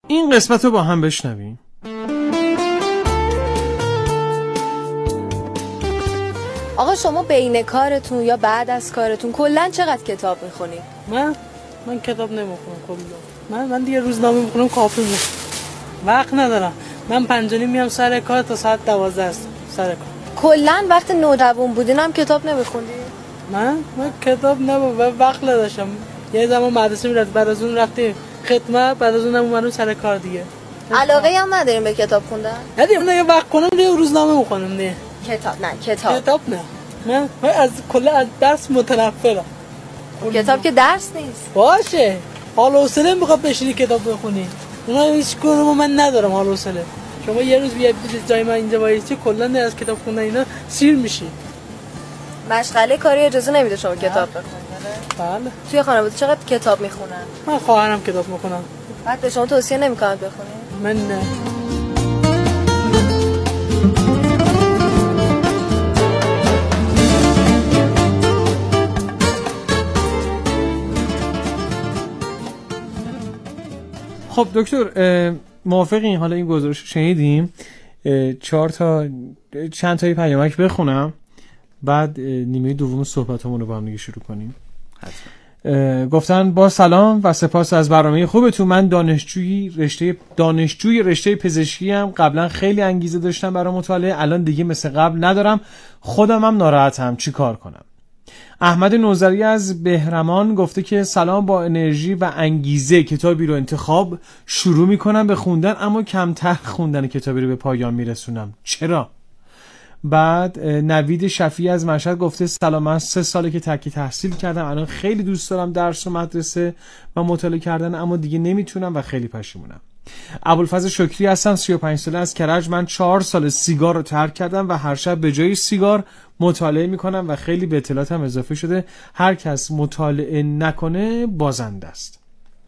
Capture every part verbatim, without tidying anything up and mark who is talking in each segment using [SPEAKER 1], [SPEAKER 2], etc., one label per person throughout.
[SPEAKER 1] این قسمت رو با هم بشنویم.
[SPEAKER 2] آقا شما بین کارتون یا بعد از کارتون کلا چقدر کتاب میخونید؟
[SPEAKER 3] من من کتاب نمیخونم کلا. من من دیگه روزنامه میخونم کافی بود. وقت ندارم. من پنج و نیم میام سر کار تا ساعت دوازده است سر کار.
[SPEAKER 2] کلا وقت نوجوان بودین هم کتاب نمیخوندی؟
[SPEAKER 3] من من کتاب نبود وقت نداشتم. یه زمان مدرسه میرفت، بعد از اون رفتیم خدمت، بعد از اونم اومدم سر کار دیگه.
[SPEAKER 2] علاقه هم نداریم به کتاب خوندن؟
[SPEAKER 3] نه دیگه من وقت کنم دیگه روزنامه میخونم دیگه.
[SPEAKER 2] کتاب نه کتاب.
[SPEAKER 3] کتاب نه. من من از کلا از درس متنفرم.
[SPEAKER 2] کتاب که درس نیست.
[SPEAKER 3] باشه. حال و حوصله میخواد بشینی کتاب بخونی. اونا هیچ کدوم من ندارم حال و حوصله. شما یه روز بیاید جای من اینجا وایسی کلا از کتاب خوندن اینا سیر میشی.
[SPEAKER 2] مشغله کاری اجازه نمیده شما کتاب بخونید.
[SPEAKER 3] بله.
[SPEAKER 2] توی خانواده چقدر کتاب میخونن؟
[SPEAKER 3] من خواهرم کتاب میخونم.
[SPEAKER 2] بعد به شما توصیه نمیکنن بخونید؟
[SPEAKER 3] من نه.
[SPEAKER 1] خب دکتر موافقین حالا این گزارش شنیدیم، چهار تا چند تایی پیامک بخونم بعد نیمه دوم صحبتامون رو با هم دیگه شروع کنیم. گفتن با سلام و سپاس از برنامه خوبتون. من دانشجویی رشته دانشجوی رشته پزشکی ام. قبلا خیلی انگیزه داشتم برای مطالعه، الان دیگه مثل قبل ندارم. خودم هم ناراحتم، چی کار کنم؟ احمد نوذری از بهرمان گفته که سلام، با انرژی و انگیزه کتابی رو انتخاب شروع میکنم به خوندن، اما کمتر خوندن کتابی رو به پایان میرسونم. چرا؟ بعد نوید شفیعی از مشهد گفته سلام، من سه ساله که تکی تحصیل کردم، الان خیلی دوست دارم درس و مدرسه و مطالعه کردن، اما دیگه نمیتونم و خیلی پشیمونم. ابوالفضل شکری هستم، سی و پنج ساله از کرج. من چهار سال سیگار رو ترک کردم و هر شب به جای سیگار مطالعه میکنم و خیلی به اطلاعاتم اضافه شده. هر کس مطالعه نکنه بازنده است.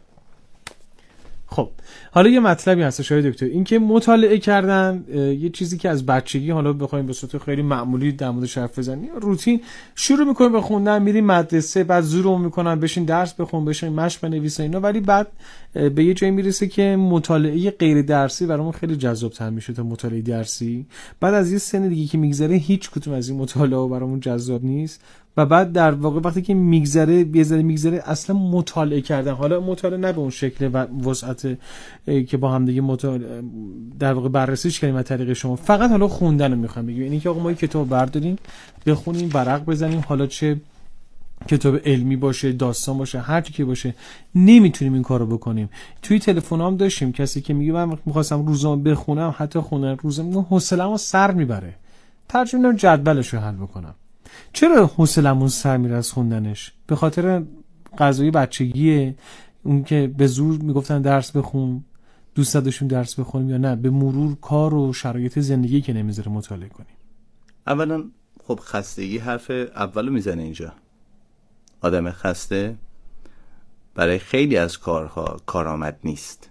[SPEAKER 1] خب حالا یه مطلبی هست شاید دکتر، این که مطالعه کردن یه چیزی که از بچگی حالا بخوایم به صورت خیلی معمولی در موردش حرف بزنیم، روتین شروع میکنیم به خوندن، میریم مدرسه، بعد زورمون میکنن بشین درس بخون، بشین مشق بنویس اینا، ولی بعد به یه جایی میرسه که مطالعه غیر درسی برامون خیلی جذاب‌تر میشه تا مطالعه درسی. بعد از یه سن دیگه که میگذره هیچ کدوم از این مطالعه برامون جذاب نیست و بعد در واقع وقتی که میگذره بیزاره میگذره اصلا مطالعه کردن، حالا مطالعه نه به اون شکل و وسعت که با هم دیگه مطالعه در واقع بررسیش کردیم از طریق شما، فقط حالا خوندن رو میخوام بگیم، اینی که آقا ما کتاب برداریم بخونیم، ورق بزنیم، حالا چه کتاب علمی باشه، داستان باشه، هر چی که باشه، نمیتونیم این کارو بکنیم. توی تلفنام داشتیم کسی که میگه من میخواستم روزنامه بخونم، حتی خوندن روزنامه حوصله‌مو سر میبره، ترجمه رو جدولش رو حل بکنم. چرا حوصله‌مون سر میره از خوندنش؟ به خاطر قضایی بچگیه، اون که به زور میگفتن درس بخون، دوست داشتیم درس بخونیم، یا نه به مرور کار و شرایط زندگی که نمیذاره مطالعه کنیم؟
[SPEAKER 4] اولا خب خستگی حرف اولو میزنه اینجا. آدم خسته برای خیلی از کارها کارآمد نیست.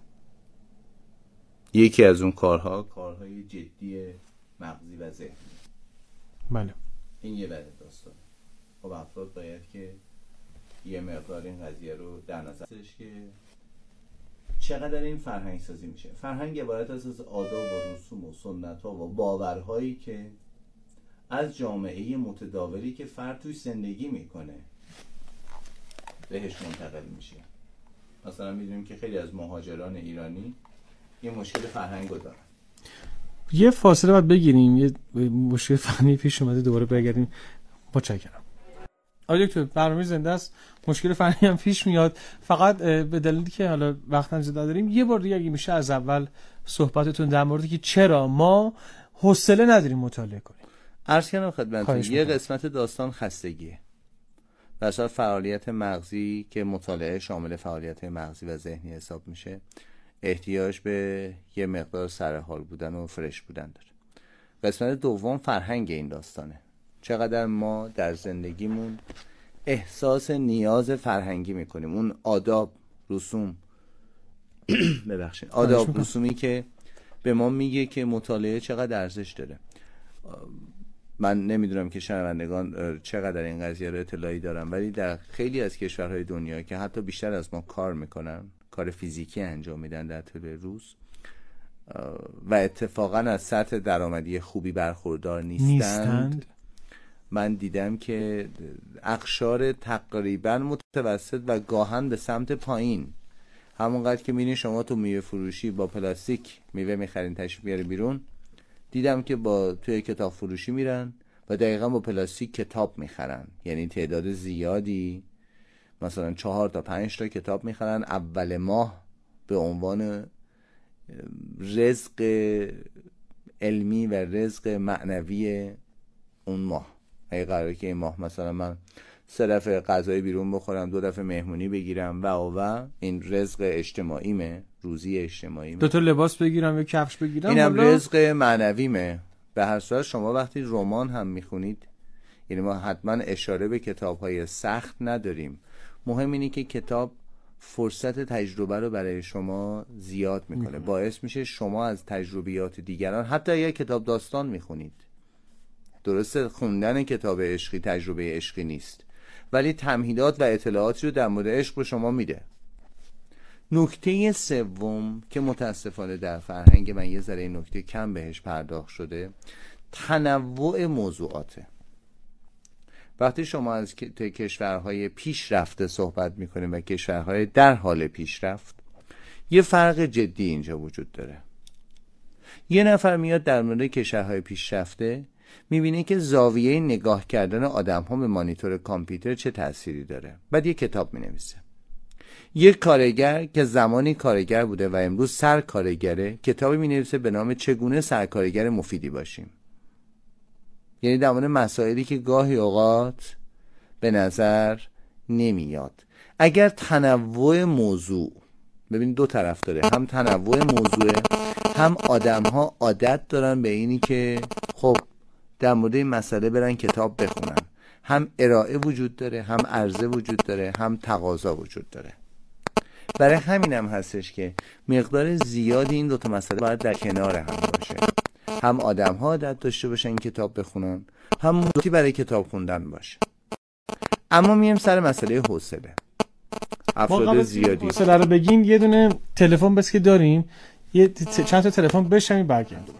[SPEAKER 4] یکی از اون کارها کارهای جدی مغزی و ذهنی.
[SPEAKER 1] بله.
[SPEAKER 4] این یه بره داستانه. خب افراد باید که یه مقدار این قضیه رو در نظر داشته که چقدر این فرهنگ سازی میشه. فرهنگ عبارت است از آداب و رسوم و سنت ها و باورهایی که از جامعه متداولی که فرد توی زندگی میکنه بهش منتقل میشه. مثلا میدونیم که خیلی از مهاجران ایرانی یه مشکل فرهنگ رو دارن.
[SPEAKER 1] یه فاصله باید بگیریم، یه مشکل فنی پیش اومده، دوباره برگردیم. متشکرم. آقای دکتر برنامه زنده است، مشکل فنی هم پیش میاد، فقط به دلیلی که حالا وقت زیاد داریم یه بار دیگه اگه میشه از اول صحبتتون در موردی که چرا ما حوصله نداریم مطالعه کنیم.
[SPEAKER 4] عرض کنم خدمتتون یه قسمت داستان خستگیه. مثلا فعالیت مغزی که مطالعه شامل فعالیت مغزی و ذهنی حساب میشه، احتیاج به یه مقدار سرحال بودن و فرش بودن داره. قسمت دوم فرهنگ این داستانه. چقدر ما در زندگیمون احساس نیاز فرهنگی میکنیم، اون آداب رسوم ببخشید آداب رسومی که به ما میگه که مطالعه چقدر ارزش داره. من نمیدونم که شنوندگان چقدر این قضیه رو اطلاعی دارن، ولی در خیلی از کشورهای دنیا که حتی بیشتر از ما کار میکنن، کار فیزیکی انجام میدن در طول روز و اتفاقا از سطح درآمدی خوبی برخوردار نیستند, نیستند. من دیدم که اقشار تقریبا متوسط و گاهن به سمت پایین، همونقدر که میبینید شما تو میوه فروشی با پلاستیک میوه میخرین تشریف بیاره بیرون، دیدم که با توی کتاب فروشی میرن و دقیقا با پلاستیک کتاب میخرن. یعنی تعداد زیادی، مثلا چهار تا پنج تا کتاب میخرن اول ماه به عنوان رزق علمی و رزق معنوی اون ماه. اگه قراره که این ماه مثلا من سه دفعه غذای بیرون بخورم، دو دفعه مهمونی بگیرم و و این رزق اجتماعیمه، روزی اجتماعیمه،
[SPEAKER 1] دو تا لباس بگیرم یا کفش بگیرم،
[SPEAKER 4] اینم رزق معنویمه. به هر صورت شما وقتی رمان هم میخونید، یعنی ما حتما اشاره به کتاب‌های سخت نداریم، مهم اینه که کتاب فرصت تجربه رو برای شما زیاد میکنه، باعث میشه شما از تجربیات دیگران، حتی اگه کتاب داستان میخونید، درسته خوندن کتاب عشقی تجربه عشقی نیست، ولی تمهیدات و اطلاعاتی رو در مورد عشق به شما میده. نکته سوم که متاسفانه در فرهنگ من یه ذره این نکته کم بهش پرداخت شده، تنوع موضوعاته. وقتی شما از کشورهای پیشرفته صحبت میکنیم و کشورهای در حال پیشرفت، یه فرق جدی اینجا وجود داره. یه نفر میاد در مورد کشورهای پیشرفته میبینه که زاویه نگاه کردن آدم ها به مانیتور کامپیوتر چه تأثیری داره، بعد یه کتاب مینویسه. یک کارگر که زمانی کارگر بوده و امروز سرکارگره، کتابی مینویسه به نام چگونه سرکارگر مفیدی باشیم. یعنی در مورد مسائلی که گاهی اوقات به نظر نمیاد. اگر تنوع موضوع، ببین دو طرف داره، هم تنوع موضوع، هم آدم ها عادت دارن به اینی که خب در مورد این مسئله برن کتاب بخونن، هم ارائه وجود داره، هم عرضه وجود داره، هم تقاضا وجود داره. برای همینم هم هستش که مقدار زیادی این دو تا مسئله باید در کنار هم باشه. هم آدم ها عادت داشته باشن کتاب بخونن، هم موضوعی برای کتاب خوندن باشه. اما میم سر مسئله حوصله. افراد زیادی
[SPEAKER 1] حوصله رو بگیم، یه دونه تلفن بس که داریم، یه ت... چند تا تلفن بشنویم برگردیم.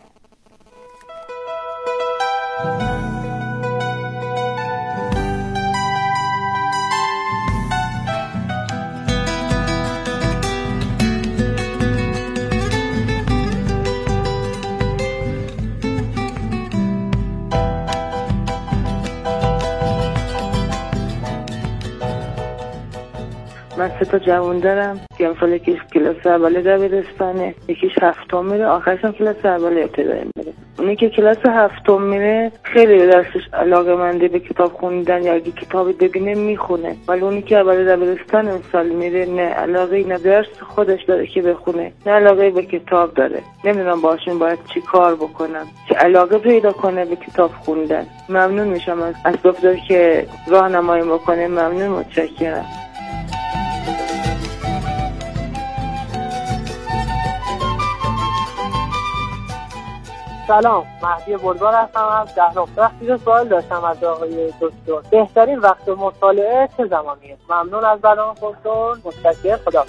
[SPEAKER 5] من سه تا جوان دارم که امسال یکیش کلاس اول دبیرستانه، یکیش هفتم میره، آخرش هم کلاس اول ابتدایی میره. اونی که کلاس هفتم میره خیلی درسش علاقه‌منده به کتاب خوندن، یا اگه کتابی ببینه میخونه، ولی اونی که اول دبیرستان امسال میره نه علاقه نه درس خودش داره که بخونه، نه علاقه به کتاب داره. نمیدونم باشون باید چی کار بکنم که علاقه پیدا کنه به کتاب خوندن. ممنون میشم از از دکتر که راهنمایی بکنه. ممنون، متشکرم.
[SPEAKER 6] سلام، مهدی بلبار هستم از دهنم. وقتی رو سوال داشتم از آقای دکتر، بهترین وقت مطالعه چه زمانیه؟ ممنون از برنامه خودتون، متشکرم، خدا.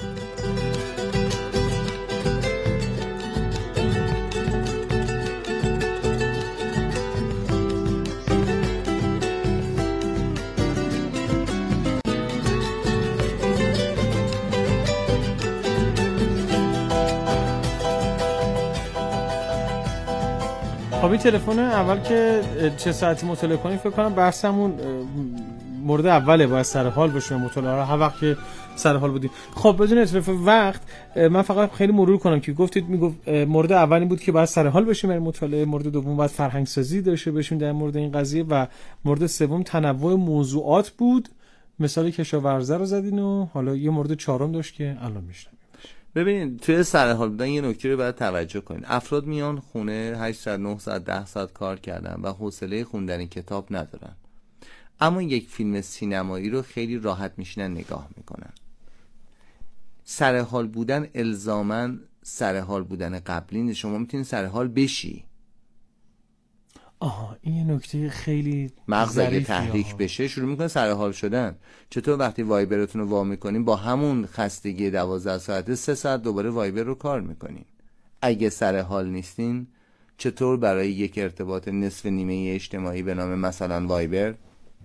[SPEAKER 1] خب این تلفن اول که چه ساعتی مطالعه کنیم، فکر کنم بحثمون مورد اوله، باید سر حال باشیم مطالعه رو هر وقت که سر حال بودیم. خب بدون اطلاف وقت من فقط خیلی مرور کنم که گفتید، میگفت مورد اول این بود که باید سر حال باشیم برای مطالعه، مورد دوم باید فرهنگ سازی داشته باشیم در مورد این قضیه، و مورد سوم تنوع موضوعات بود. مثال کشاورزه رو زدین و حالا یه مورد چهارم داشت که الان میشنم.
[SPEAKER 4] ببینید توی سرحال بودن یه نکته رو باید توجه کنید. افراد میان خونه هشت ساعت نه ساعت ده ساعت کار کردن و حوصله خوندن کتاب ندارن، اما یک فیلم سینمایی رو خیلی راحت میشینن نگاه میکنن. سرحال بودن الزاماً سرحال بودن قبلی نیست. شما میتونید سرحال بشی.
[SPEAKER 1] آها این یه نکته خیلی
[SPEAKER 4] مغز اگه تحریک بشه شروع میکنه سر حال شدن. چطور وقتی وایبرتون رو وا میکنین با همون خستگی دوازده ساعته سه ساعت دوباره وایبر رو کار میکنین؟ اگه سر حال نیستین چطور برای یک ارتباط نصف نیمه اجتماعی به نام مثلا وایبر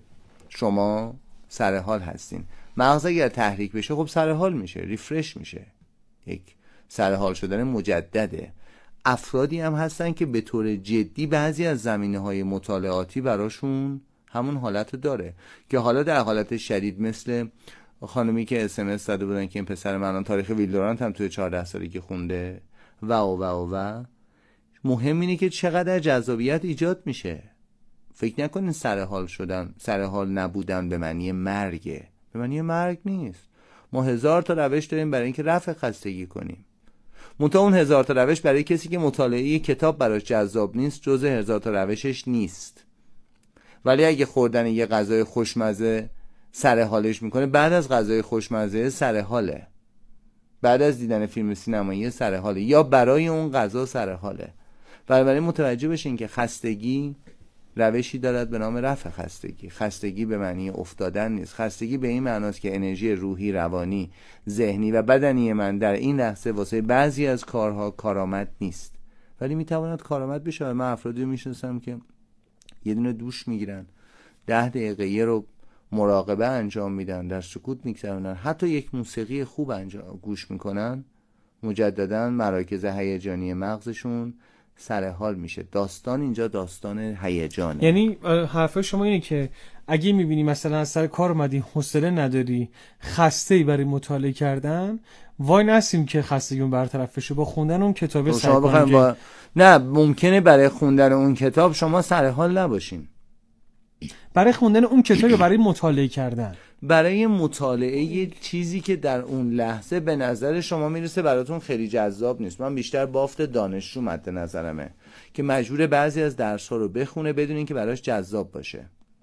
[SPEAKER 4] شما سر حال هستین؟ مغز اگر تحریک بشه خب سر حال میشه، ریفرش میشه، یک سر حال شدن مجدده. افرادی هم هستن که به طور جدی بعضی از زمینه‌های مطالعاتی براشون همون حالت داره که حالا در حالت شدید مثل خانمی که اس ام اس داده بودن که این پسر من تاریخ ویلدورانت هم توی چهارده سالگی خونده و و و و مهم اینه که چقدر جذابیت ایجاد میشه. فکر نکنین سر حال شدن، سر حال نبودن به معنی مرگه. به معنی مرگ نیست. ما هزار تا روش داریم برای اینکه رفع خستگی کنیم. منتها اون هزار تا روش برای کسی که مطالعه کتاب براش جذاب نیست جزء هزار تا روشش نیست. ولی اگه خوردن یه غذای خوشمزه سر حالش میکنه، بعد از غذای خوشمزه سر حاله، بعد از دیدن فیلم سینمایی سر حاله، یا برای اون غذا سر حاله. بنابراین متوجه بشین که خستگی روشی دارد به نام رفع خستگی. خستگی به معنی افتادن نیست. خستگی به این معناست که انرژی روحی، روانی، ذهنی و بدنی من در این لحظه واسه بعضی از کارها کارآمد نیست، ولی میتواند کارآمد بشه. من افرادی رو میشناسم که یه دونه دوش میگیرن، ده دقیقه یه رو مراقبه انجام میدن، در سکوت میگذرونن، حتی یک موسیقی خوب انجام گوش میکنن، مجددا مراکز هیجانی مغزشون سر حال میشه. داستان اینجا داستان هیجانه.
[SPEAKER 1] یعنی حرف شما اینه که اگه میبینی مثلا از سر کار اومدی، حوصله نداری، خسته‌ای برای مطالعه کردن، وای نسیم که خستگیون برطرف بشه با خوندن اون کتابه.
[SPEAKER 4] شما بخواید با... نه ممکنه برای خوندن اون کتاب شما سر حال نباشین.
[SPEAKER 1] برای خوندن اون کتاب یا برای مطالعه کردن؟
[SPEAKER 4] برای مطالعه چیزی که در اون لحظه به نظر شما میرسه براتون خیلی جذاب نیست. من بیشتر بافت دانشجو مد نظرمه که مجبور بعضی از درس‌ها رو بخونه بدون اینکه براش جذاب باشه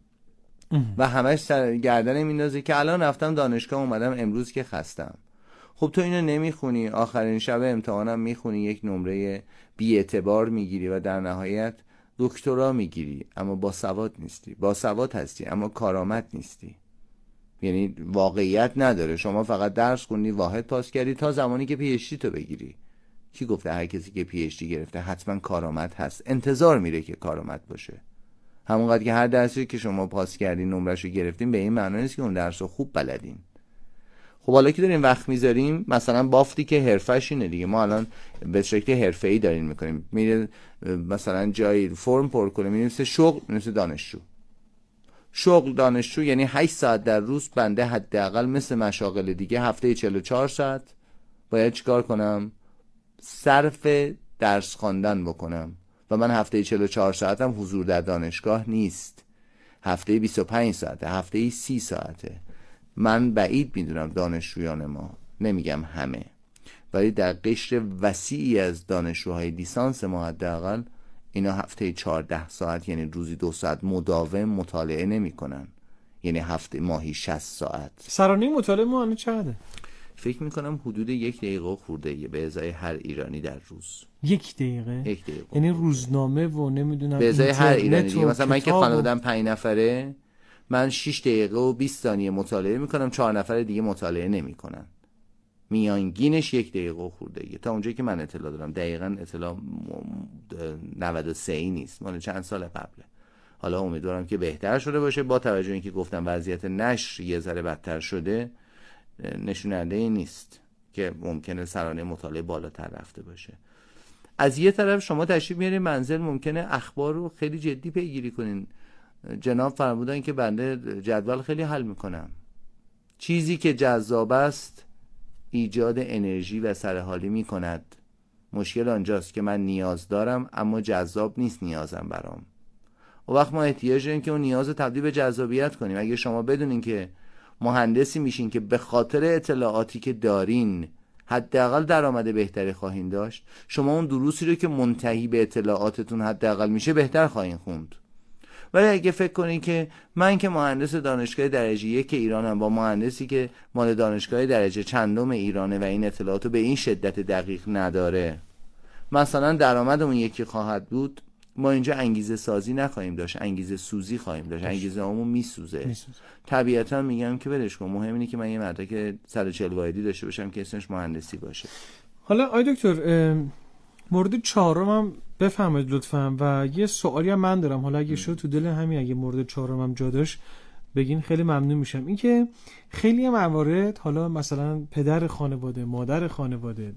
[SPEAKER 4] و همش سر گردن میندازه که الان رفتم دانشگاه اومدم امروز که خستم. خب تو اینو نمیخونی، آخرین شب امتحانم میخونی، یک نمره بی اعتبار میگیری و در نهایت دکترا میگیری، اما با سواد نیستی. با سواد هستی اما کارآمد نیستی. یعنی واقعیت نداره. شما فقط درس خوندی، واحد پاس کردی تا زمانی که پی اچ دی تو بگیری. کی گفته هر کسی که پی اچ دی گرفته حتما کارآمد هست؟ انتظار میره که کارآمد باشه. همونقدر که هر درسی که شما پاس کردین نمرهشو گرفتین به این معنی نیست که اون درسو خوب بلدین. خب حالا که داریم وقت میذاریم، مثلا بافتی که حرفش اینه دیگه، ما الان به شکل حرفه‌ای داریم میکنیم. میره مثلا جای فرم پر کنه، می‌نویسه شغل، می‌نویسه دانشجو. شغل دانشجو یعنی هشت ساعت در روز بنده حداقل مثل مشاغل دیگه هفته چهل و چهار ساعت باید چیکار کنم؟ صرف درس خواندن بکنم. و من هفته چهل و چهار ساعتم حضور در دانشگاه نیست. هفته بیست و پنج ساعته، هفته سی ساعته. من بعید میدونم دانشجویان ما، نمیگم همه، ولی در قشر وسیعی از دانشجوهای لیسانس ما حداقل اینا هفته چهارده ساعت یعنی روزی دو ساعت مداوم مطالعه نمی کنن. یعنی هفته ماهی شصت ساعت.
[SPEAKER 1] سرانه مطالعه ما الان چقدره؟
[SPEAKER 4] فکر میکنم حدود یک دقیقه خورده به ازای هر ایرانی در روز.
[SPEAKER 1] یک دقیقه؟
[SPEAKER 4] یک دقیقه.
[SPEAKER 1] یعنی روزنامه و نمیدونم
[SPEAKER 4] به ازای هر ایرانی دیگه. مثلا من که خانواده‌ام پنج نفره، من شش دقیقه و بیست ثانیه مطالعه میکنم، چهار نفر دیگه مطالعه نمیکنن. میانگینش یک دقیقه خورده دیگه. تا اونجایی که من اطلاع دارم، دقیقاً اطلاع نود و سه ای نیست، مال چند سال قبله. حالا امیدوارم که بهتر شده باشه. با توجه اینکه گفتم وضعیت نشر یه ذره بدتر شده، نشوننده ای نیست که ممکنه سرانه مطالعه بالاتر رفته باشه. از یه طرف شما تشریف میارین منزل، ممکنه اخبار رو خیلی جدی پیگیری کنین. جناب فرمودن که بنده جدول خیلی حل میکنم. چیزی که جذاب است ایجاد انرژی و سرحالی می کند. مشکل آنجاست که من نیاز دارم اما جذاب نیست نیازم برام. و وقت ما احتیاج داریم که اون نیاز رو تبدیل به جذابیت کنیم. اگه شما بدونین که مهندسی میشین که به خاطر اطلاعاتی که دارین حداقل درآمد بهتری خواهید داشت، شما اون دروسی رو که منتهی به اطلاعاتتون حداقل میشه بهتر خواهید خوند. ولی اگه فکر کنین که من که مهندس دانشگاه درجه یک ایرانم با مهندسی که مال دانشگاه درجه چندم ایرانه و این اطلاعاتو به این شدت دقیق نداره، مثلا درآمد اون یکی خواهد بود، ما اینجا انگیزه سازی نخواهیم داشت، انگیزه سوزی خواهیم داشت. انگیزه همون میسوزه. طبیعتا میگم که برش کن، مهم اینه که من یه مدرک صد و چهل واحدی داشته باشم که اسمش مهندسی باشه.
[SPEAKER 1] حالا آی دکتر مورد چهارم هم بفهمید لطفاً، و یه سوالی هم من دارم، حالا اگه شد تو دل همین اگه مورد چهارم هم جا داشت بگین خیلی ممنون میشم. این که خیلی موارد حالا مثلا پدر خانواده، مادر خانواده،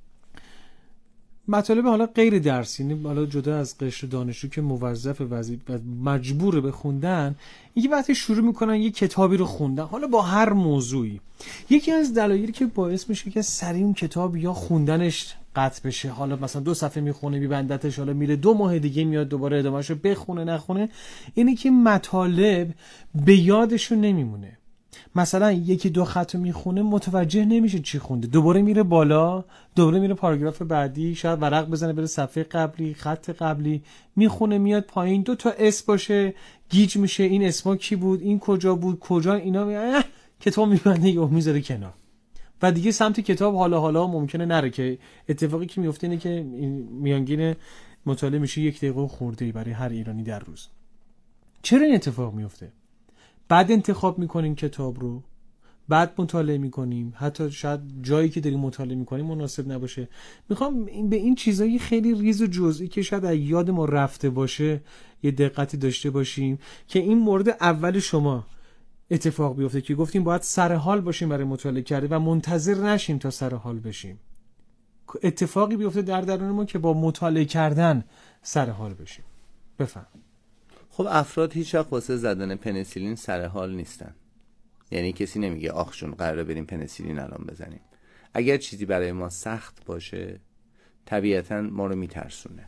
[SPEAKER 1] مطالب حالا غیر درسی، حالا جدا از قشر دانشجو که موظف وظیفه و مجبور به خوندن، اینکه وقتی شروع میکنن یه کتابی رو خوندن حالا با هر موضوعی، یکی از دلایلی که باعث میشه که سریع اون کتاب یا خوندنش قطع بشه، حالا مثلا دو صفحه میخونه میبندتش، حالا میره دو ماه دیگه میاد دوباره ادامهشو بخونه نخونه، اینه که مطالب به یادشون نمیمونه. مثلا یکی دو خط میخونه متوجه نمیشه چی خونده، دوباره میره بالا، دوباره میره پاراگراف بعدی، شاید ورق بزنه بره صفحه قبلی، خط قبلی، میخونه میاد پایین، دو تا اسم باشه گیج میشه، این اسما کی بود، این کجا بود، کجا اینا می... کتاب میبنده یا میذاره کنار و دیگه سمت کتاب حالا حالا ممکنه نره. که اتفاقی که میفته اینه که میانگین مطالعه میشه یک دقیقه خورده برای هر ایرانی در روز. چرا این اتفاق میفته؟ بعد انتخاب میکنیم کتاب رو، بعد مطالعه میکنیم، حتی شاید جایی که داریم مطالعه میکنیم مناسب نباشه. میخوام به این چیزایی خیلی ریز و جزئی که شاید از یاد ما رفته باشه یه دقتی داشته باشیم که این مورد اول شما اتفاق بیفته که گفتیم باید سر حال باشیم برای مطالعه کرده و منتظر نشیم تا سر حال بشیم. اتفاقی بیفته در درون ما که با مطالعه کردن سر حال بشیم. بفهم.
[SPEAKER 4] خب افراد هیچ وقت واسه زدن پنیسیلین سر حال نیستن. یعنی کسی نمیگه آخشون قراره بریم پنیسیلین الان بزنیم. اگر چیزی برای ما سخت باشه طبیعتاً ما رو میترسونه.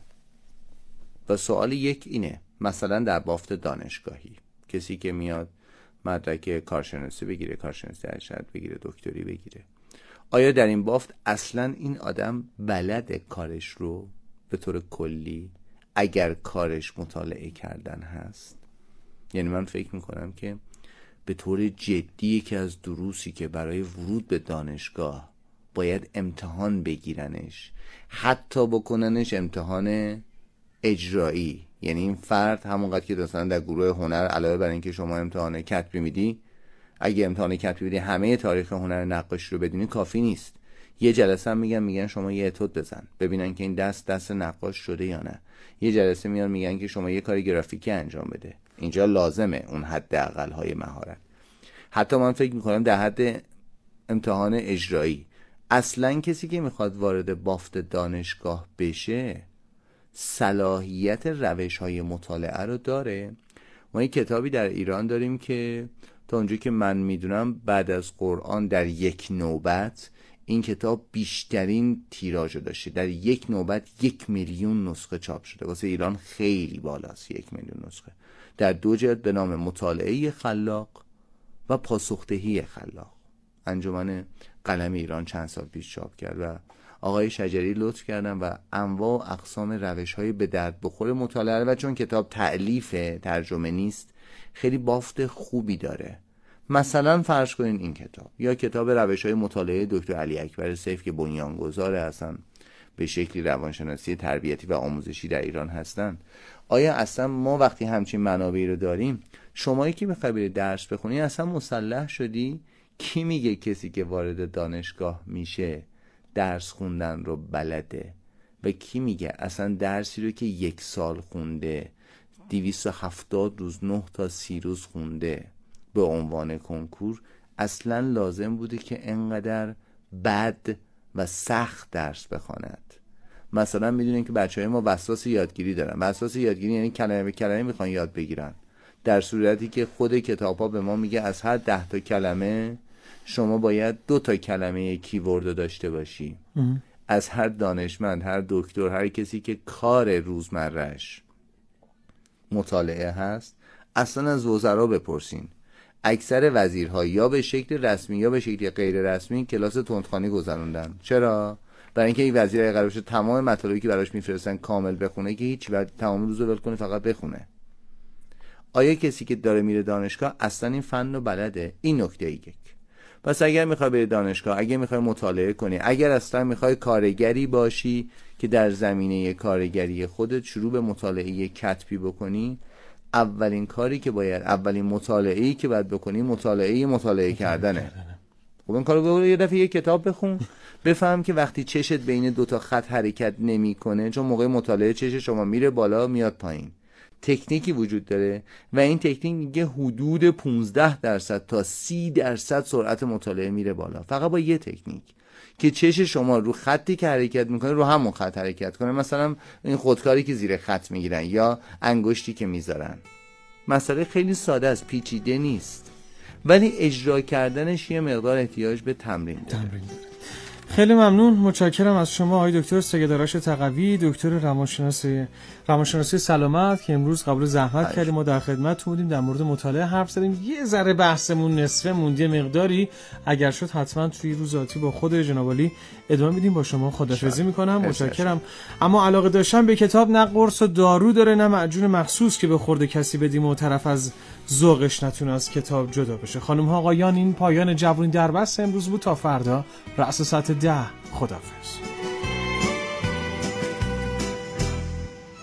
[SPEAKER 4] و سوال یک اینه، مثلا در بافت دانشگاهی کسی که میاد مدرک کارشناسی بگیره، کارشناسی ارشد بگیره، دکتری بگیره، آیا در این بافت اصلا این آدم بلد کارش رو به طور کلی اگر کارش مطالعه کردن هست؟ یعنی من فکر میکنم که به طور جدی یکی از دروسی که برای ورود به دانشگاه باید امتحان بگیرنش، حتی بکننش امتحان اجرایی، یعنی این فرد همونقدر که مثلا در گروه هنر علاوه بر اینکه شما امتحان کتبی میدی، اگه امتحان کتبی بدی همه تاریخ هنر نقاشی رو بدونی کافی نیست. یه جلسه هم میگن میگن شما یه اتود بزن ببینن که این دست دست نقاش شده یا نه. یه جلسه میان میگن که شما یه کار گرافیکی انجام بده. اینجا لازمه اون حداقل های مهارت. حتی من فکر میکنم در حد امتحان اجرایی اصلا کسی که میخواد وارد بافت دانشگاه بشه صلاحیت روش های مطالعه رو داره. ما یک کتابی در ایران داریم که تا اونجایی که من میدونم بعد از قرآن در یک نوبت این کتاب بیشترین تیراژ داشته، در یک نوبت یک میلیون نسخه چاپ شده. واسه ایران خیلی بالاست یک میلیون نسخه، در دو جلد به نام مطالعه خلاق و پاسخدهی خلاق. انجمن قلم ایران چند سال پیش چاپ کرد و آقای شجری لطف کردن و انواع و اقسام روش‌های به درد بخور مطالعه، و چون کتاب تألیف ترجمه نیست خیلی بافت خوبی داره. مثلا فرض کنین این کتاب یا کتاب روش‌های مطالعه دکتر علی اکبر سیف که بنیانگذار اصلا به شکلی روانشناسی تربیتی و آموزشی در ایران هستن. آیا اصلا ما وقتی همچین منابعی رو داریم، شمایی که بخوای بری درس بخونی اصلا مسلح شدی؟ کی میگه کسی که وارد دانشگاه میشه درس خوندن رو بلده؟ و کی میگه اصلا درسی رو که یک سال خونده، دویست و هفتاد روز نه تا سی روز خونده به عنوان کنکور، اصلا لازم بوده که انقدر بد و سخت درس بخواند؟ مثلا میدونین که بچهای ما وسواس یادگیری دارن. وسواس یادگیری یعنی کلمه به کلمه میخوان یاد بگیرن، در صورتی که خود کتاب‌ها به ما میگه از هر ده تا کلمه شما باید دو تا کلمه کیورد داشته باشی. ام. از هر دانشمند، هر دکتر، هر کسی که کار روزمرهش مطالعه هست، اصلا از وزرا بپرسین. اکثر وزیرها یا به شکل رسمی یا به شکل غیر رسمی کلاس تندخوانی گذروندن. چرا؟ برای اینکه این وزیر قرار بشه تمام مطالبی که براش میفرستن کامل بخونه، که هیچ وقت تمام روز رو ول کنه فقط بخونه. آیا کسی که داره میره دانشگاه اصلا این فن رو بلده؟ این نکته یک. پس اگر میخوای بری دانشگاه، اگر میخوای مطالعه کنی، اگر اصلا میخوای کارگری باشی که در زمینه کارگری خودت شروع به مطالعه کتبی بکنی، اولین کاری که باید، اولین مطالعه‌ای که باید بکنی مطالعه مطالعه کردنه. خب این کارو بگو، یه دفعه یه کتاب بخون، بفهم که وقتی چشت بین دو تا خط حرکت نمیکنه، چون موقع مطالعه چش شما میره بالا میاد پایین، تکنیکی وجود داره و این تکنیک میگه حدود پانزده درصد تا سی درصد سرعت مطالعه میره بالا، فقط با یه تکنیک که چش شما رو خطی که حرکت میکنه رو همون خط حرکت کنه. مثلا این خودکاری که زیر خط میگیرن یا انگشتی که میذارن، مسئله خیلی ساده است، پیچیده نیست، ولی اجرا کردنش یه مقدار احتیاج به تمرین داره. تمرین داره.
[SPEAKER 1] خیلی ممنون، متشکرم از شما آقای دکتر سگداراش تقوی، دکتر روانشناسی روانشناسی سلامت که امروز قبول زحمت کردیم ما در خدمتتون بودیم، در مورد مطالعه حرف زدیم. یه ذره بحثمون نصفه مونده مقداری، اگر شد حتما توی روزاتی با خود جناب عالی ادامه میدیم. با شما خداحافظی میکنم، متشکرم. اما علاقه داشتم به کتاب نه قرص و دارو داره نه معجون مخصوص که به خورد کسی بدیم و طرف از ذوقش نتونه از کتاب جدا بشه. خانم ها آقایان، این پایان جوانی در بحث امروز بود. تا فردا رأس ساعت ده. خداحافظ.